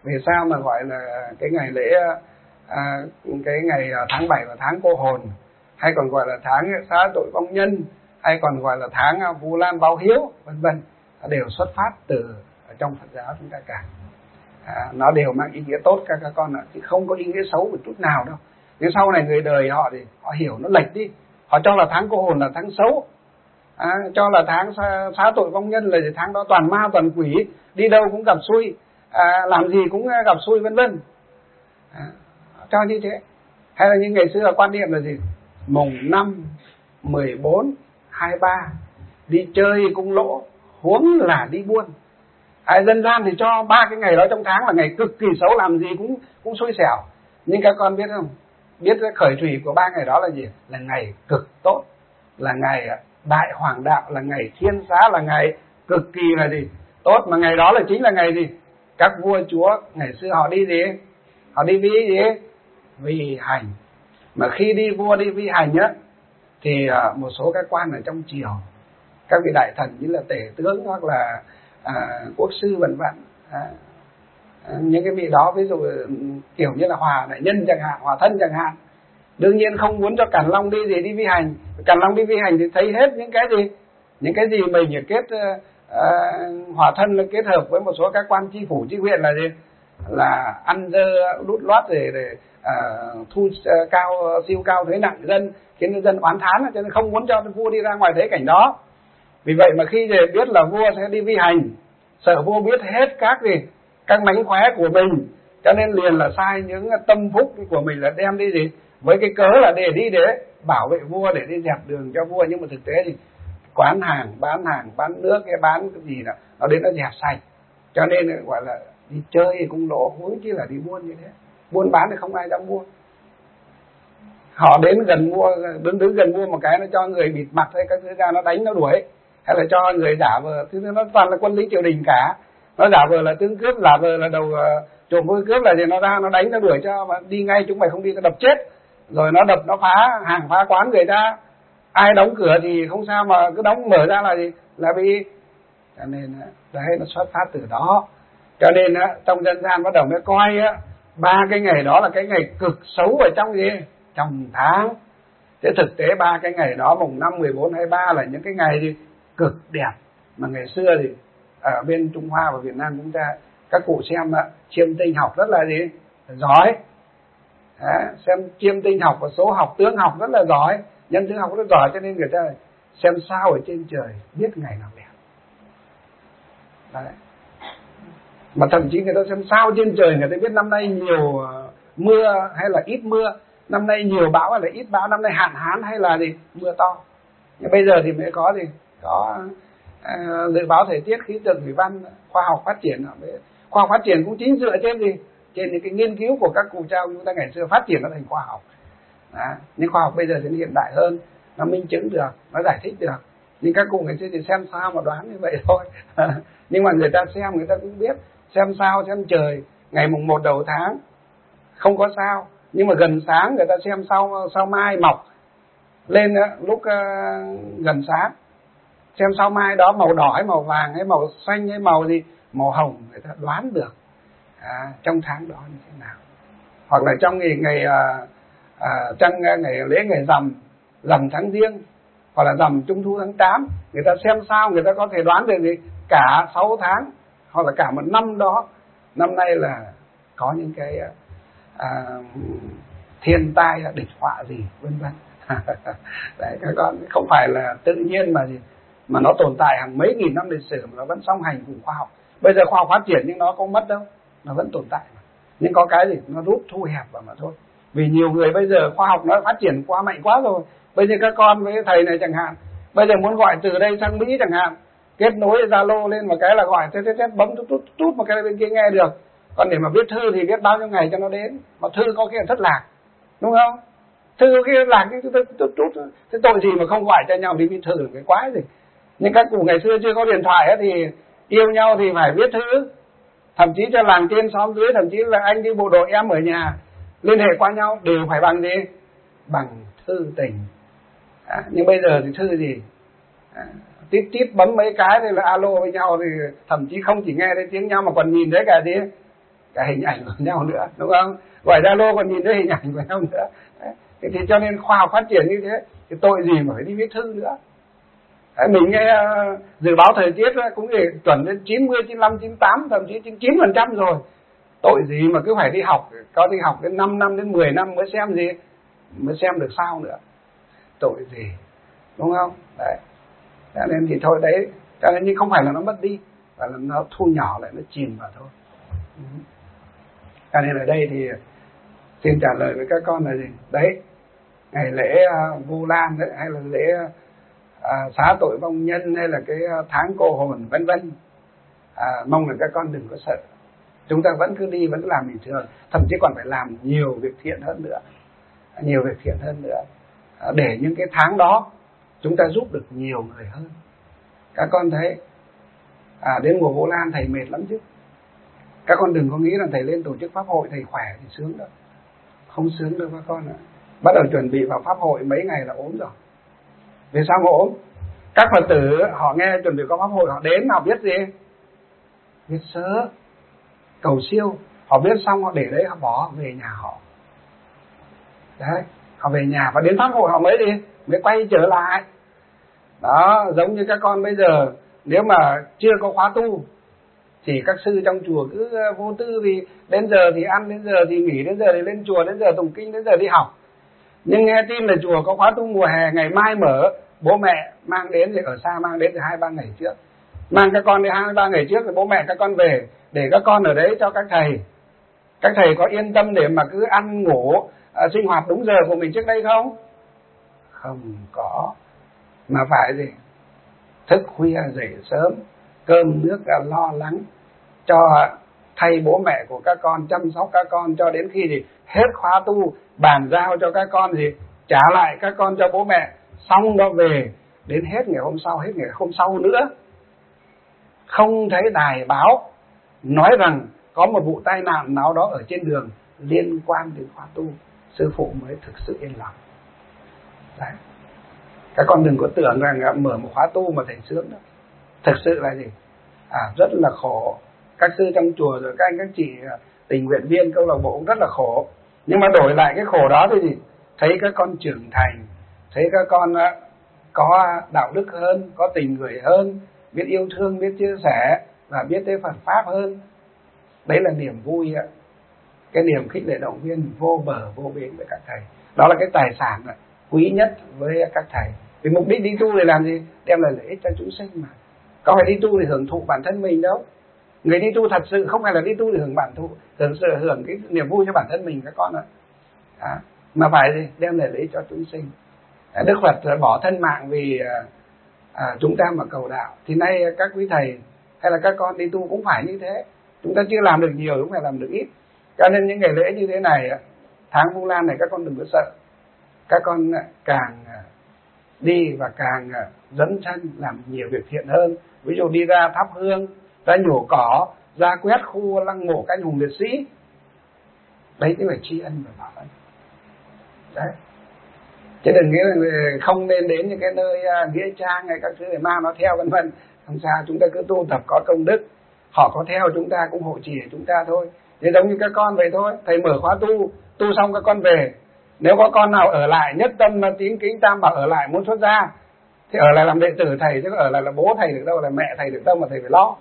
Vì sao mà gọi là cái ngày lễ cái ngày tháng 7 là tháng cô hồn, hay còn gọi là tháng xá tội vong nhân, hay còn gọi là tháng Vu Lan báo hiếu, vân vân, đều xuất phát từ ở trong Phật giáo chúng ta cả. Nó đều mang ý nghĩa tốt các con ạ, chứ không có ý nghĩa xấu một chút nào đâu. Nhưng sau này người đời họ thì họ hiểu nó lệch đi, họ cho là tháng cô hồn là tháng xấu, cho là tháng xá tội vong nhân là tháng đó toàn ma toàn quỷ, đi đâu cũng gặp xui, làm gì cũng gặp xui, vân vân, cho như thế. Hay là như ngày xưa quan niệm là gì, mùng 5, 14, 23 đi chơi cũng lỗ, huống là đi buôn. Dân gian thì cho 3 cái ngày đó trong tháng là ngày cực kỳ xấu, làm gì cũng xui xẻo. Nhưng các con biết không, biết cái khởi thủy của 3 ngày đó là gì? Là ngày cực tốt, là ngày đại hoàng đạo, là ngày thiên xá, là ngày cực kỳ là gì? Tốt. Mà ngày đó là chính là ngày gì? Các vua chúa ngày xưa họ đi gì? Họ đi vi gì? Vi hành. Mà khi đi vua đi vi hành á, thì một số các quan ở trong triều, các vị đại thần như là tể tướng hoặc là quốc sư vân vân, những cái vị đó ví dụ kiểu như là hòa đại nhân chẳng hạn, hòa thân chẳng hạn, đương nhiên không muốn cho Càn Long đi gì đi vi hành. Càn Long đi vi hành thì thấy hết những cái gì mình kết hòa thân là kết hợp với một số các quan tri phủ tri huyện là gì, là ăn dơ đút lót để thu siêu cao thuế nặng dân, khiến nhân dân oán thán, cho nên không muốn cho vua đi ra ngoài thế cảnh đó. Vì vậy mà khi biết là vua sẽ đi vi hành, sợ vua biết hết các mánh khóe của mình, cho nên liền là sai những tâm phúc của mình là đem đi gì, với cái cớ là để đi để bảo vệ vua, để đi dẹp đường cho vua. Nhưng mà thực tế thì quán hàng, bán nước, cái bán cái gì đó, nó đến nó dẹp sạch. Cho nên gọi là đi chơi cũng lỗ, huống chi là đi buôn như thế. Buôn bán thì không ai dám mua. Họ đến gần mua, đứng gần mua một cái nó cho người bịt mặt hay các thứ ra, nó đánh nó đuổi, hay là cho người giả vờ, thứ nó toàn là quân lính triều đình cả, nó giả vờ là tướng cướp, giả vờ là đầu trộm vui cướp, là gì nó ra nó đánh nó đuổi cho, mà đi ngay, chúng mày không đi nó đập chết, rồi nó đập nó phá hàng phá quán người ta, ai đóng cửa thì không sao, mà cứ đóng mở ra là gì, là bị. Cho nên đấy, nó xuất phát từ đó. Cho nên trong dân gian bắt đầu mới coi 3 cái ngày đó là cái ngày cực xấu ở trong gì, trong tháng. Thế thực tế 3 cái ngày đó mùng 5, 14, 23 là những cái ngày gì cực đẹp. Mà ngày xưa thì ở bên Trung Hoa và Việt Nam chúng ta, các cụ xem chiêm tinh học rất là gì, giỏi. Xem chiêm tinh học và số học, tướng học rất là giỏi, nhân tướng học rất giỏi, cho nên người ta xem sao ở trên trời biết ngày nào đẹp. Đấy. Mà thậm chí người ta xem sao trên trời, người ta biết năm nay nhiều mưa hay là ít mưa, năm nay nhiều bão hay là ít bão, năm nay hạn hán hay là gì mưa to. Nhưng bây giờ thì mới có dự báo thời tiết, khí tượng thủy văn, khoa học phát triển. Khoa học phát triển cũng chính dựa trên gì, trên những cái nghiên cứu của các cụ cha chúng ta ngày xưa phát triển nó thành khoa học. Nhưng khoa học bây giờ thì nó hiện đại hơn, nó minh chứng được, nó giải thích được. Nhưng các cụ ngày xưa thì xem sao mà đoán như vậy thôi. Nhưng mà người ta xem, người ta cũng biết, xem sao xem trời, ngày mùng 1 đầu tháng không có sao, nhưng mà gần sáng người ta xem sao mai mọc lên lúc gần sáng, xem sao mai đó màu đỏ hay màu vàng hay màu xanh hay màu gì, màu hồng, người ta đoán được trong tháng đó như thế nào. Hoặc là trong ngày lễ ngày rằm tháng Giêng, hoặc là rằm Trung thu tháng 8, người ta xem sao người ta có thể đoán được gì cả 6 tháng hoặc là cả một năm đó, năm nay là có những cái thiên tai địch họa gì vân vân. Đấy, các con không phải là tự nhiên mà nó tồn tại hàng mấy nghìn năm lịch sử mà nó vẫn song hành cùng khoa học. Bây giờ khoa học phát triển nhưng nó không mất đâu, nó vẫn tồn tại mà. Nhưng có cái gì nó rút thu hẹp vào mà thôi. Vì nhiều người bây giờ khoa học nó phát triển quá mạnh quá rồi. Bây giờ các con với thầy này chẳng hạn, bây giờ muốn gọi từ đây sang Mỹ chẳng hạn, kết nối Zalo lên một cái là gọi bấm tút một cái bên kia nghe được. Còn để mà viết thư thì viết bao nhiêu ngày cho nó đến, mà thư có khi là thất lạc, đúng không? Thư có khi lạc cái tút, thế tội gì mà không gọi cho nhau đi viết thư, cái quái gì. Nhưng các cụ ngày xưa chưa có điện thoại ấy, thì yêu nhau thì phải viết thư, thậm chí cho làng trên xóm dưới, thậm chí là anh đi bộ đội em ở nhà liên hệ qua nhau đều phải bằng gì, bằng thư tình. Nhưng bây giờ thì thư gì, tít bấm mấy cái thì là alo với nhau, thì thậm chí không chỉ nghe thấy tiếng nhau mà còn nhìn thấy cả gì, cả hình ảnh của nhau nữa, đúng không? Gọi Zalo còn nhìn thấy hình ảnh của nhau nữa. Đấy. Thì cho nên khoa học phát triển như thế, thì tội gì mà phải đi viết thư nữa. Đấy, mình nghe dự báo thời tiết cũng để chuẩn đến 90, 95, 98, thậm chí 99% rồi. Tội gì mà cứ phải đi học, có đi học đến 5 năm đến 10 năm mới xem gì, mới xem được sao nữa. Tội gì, đúng không? Đấy. Cho nên thì thôi đấy, cho nên nhưng không phải là nó mất đi, mà là nó thu nhỏ lại, nó chìm vào thôi. Cho nên ở đây thì xin trả lời với các con là gì? Đấy, ngày lễ Vu Lan đấy, hay là lễ xá tội vong nhân, hay là cái tháng cô hồn vân vân, mong là các con đừng có sợ. Chúng ta vẫn cứ đi, vẫn cứ làm bình thường, thậm chí còn phải làm nhiều việc thiện hơn nữa, nhiều việc thiện hơn nữa, để những cái tháng đó chúng ta giúp được nhiều người hơn. Các con thấy đến mùa Vu Lan thầy mệt lắm chứ. Các con đừng có nghĩ là thầy lên tổ chức pháp hội thầy khỏe thì sướng đâu, không sướng đâu các con ạ. Bắt đầu chuẩn bị vào pháp hội mấy ngày là ốm rồi. Vì sao mà ốm? Các Phật tử họ nghe chuẩn bị có pháp hội, họ đến họ biết gì? Biết sớ, cầu siêu. Họ biết xong họ để đấy, họ bỏ về nhà họ. Đấy, họ về nhà và đến pháp hội họ mới đi, mới quay trở lại. Đó, giống như các con bây giờ, nếu mà chưa có khóa tu thì các sư trong chùa cứ vô tư, vì đến giờ thì ăn, đến giờ thì nghỉ, đến giờ thì lên chùa, đến giờ tụng kinh, đến giờ đi học. Nhưng nghe tin là chùa có khóa tu mùa hè, ngày mai mở, bố mẹ mang đến, thì ở xa mang đến từ 2-3 ngày trước, mang các con đi 2-3 ngày trước, rồi bố mẹ các con về để các con ở đấy cho các thầy. Các thầy có yên tâm để mà cứ ăn ngủ sinh hoạt đúng giờ của mình trước đây không? Không có, mà phải gì? Thức khuya dậy sớm, cơm nước lo lắng cho thay bố mẹ của các con, chăm sóc các con cho đến khi gì hết khóa tu, bàn giao cho các con gì trả lại các con cho bố mẹ, xong đó về, đến hết ngày hôm sau, hết ngày hôm sau nữa không thấy đài báo nói rằng có một vụ tai nạn nào đó ở trên đường liên quan đến khóa tu, sư phụ mới thực sự yên lòng. Đấy. Các con đừng có tưởng rằng mở một khóa tu mà thành sướng đâu. Thực sự là gì? Rất là khổ. Các sư trong chùa rồi các anh các chị tình nguyện viên câu lạc bộ cũng rất là khổ. Nhưng mà đổi lại cái khổ đó thì gì? Thấy các con trưởng thành, thấy các con có đạo đức hơn, có tình người hơn, biết yêu thương, biết chia sẻ và biết tới Phật pháp hơn. Đấy là niềm vui, cái niềm khích lệ động viên vô bờ vô bến với các thầy. Đó là cái tài sản quý nhất với các thầy. Vì mục đích đi tu để làm gì? Đem lại lợi ích cho chúng sinh mà. Có phải đi tu để hưởng thụ bản thân mình đâu. Người đi tu thật sự không phải là đi tu để hưởng cái niềm vui cho bản thân mình các con ạ. Mà phải gì? Đem lại lợi ích cho chúng sinh. Đức Phật bỏ thân mạng vì chúng ta mà cầu đạo. Thì nay các quý thầy hay là các con đi tu cũng phải như thế. Chúng ta chưa làm được nhiều, cũng phải làm được ít. Cho nên những ngày lễ như thế này, tháng Vu Lan này, các con đừng có sợ. Các con càng đi và càng dấn thân làm nhiều việc thiện hơn. Ví dụ đi ra thắp hương, ra nhổ cỏ, ra quét khu lăng mộ các anh hùng liệt sĩ. Đấy chính là tri ân và báo ân. Đấy. Chứ đừng nghĩ là không nên đến những cái nơi nghĩa trang hay các thứ để ma nó theo vân vân. Không sao, chúng ta cứ tu tập có công đức. Họ có theo chúng ta cũng hộ trì chúng ta thôi. Thế giống như các con vậy thôi. Thầy mở khóa tu xong các con về. Nếu có con nào ở lại nhất tâm tín kính tam bảo ở lại muốn xuất gia thì ở lại làm đệ tử thầy, chứ ở lại là bố thầy được đâu, là mẹ thầy được đâu mà thầy phải lo.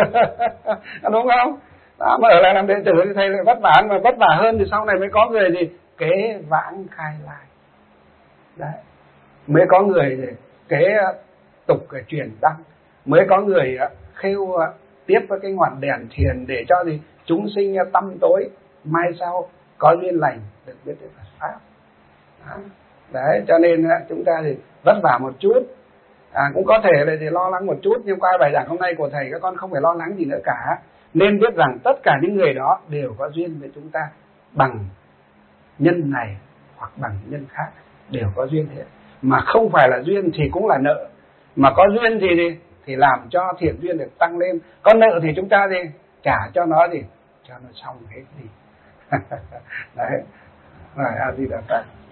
Đúng không? Đó, mà ở lại làm đệ tử thì thầy lại vất vả, mà vất vả hơn thì sau này mới có người gì kế vãng khai lại. Đấy. Mới có người kế tục truyền đăng, mới có người khêu tiếp với cái ngọn đèn thiền để cho gì chúng sinh tâm tối mai sau có duyên lành được biết đến Phật pháp. Đấy, cho nên chúng ta thì vất vả một chút, cũng có thể là thì lo lắng một chút, nhưng qua bài giảng hôm nay của thầy các con không phải lo lắng gì nữa cả. Nên biết rằng tất cả những người đó đều có duyên với chúng ta, bằng nhân này hoặc bằng nhân khác đều có duyên thế. Mà không phải là duyên thì cũng là nợ, mà có duyên thì làm cho thiện duyên được tăng lên. Có nợ thì chúng ta trả cho nó cho nó xong hết đi. Đấy. Rồi, A Di Đà Phật.